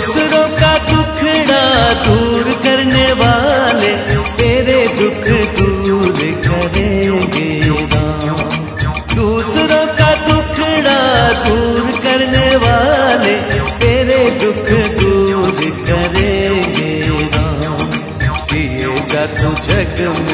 दूसरों का दुखड़ा दूर करने वाले तेरे दुख दूर करेंगे राम। दूसरों का दुखड़ा दूर करने वाले तेरे दुख दूर करेंगे राम। दिए जा तू जग में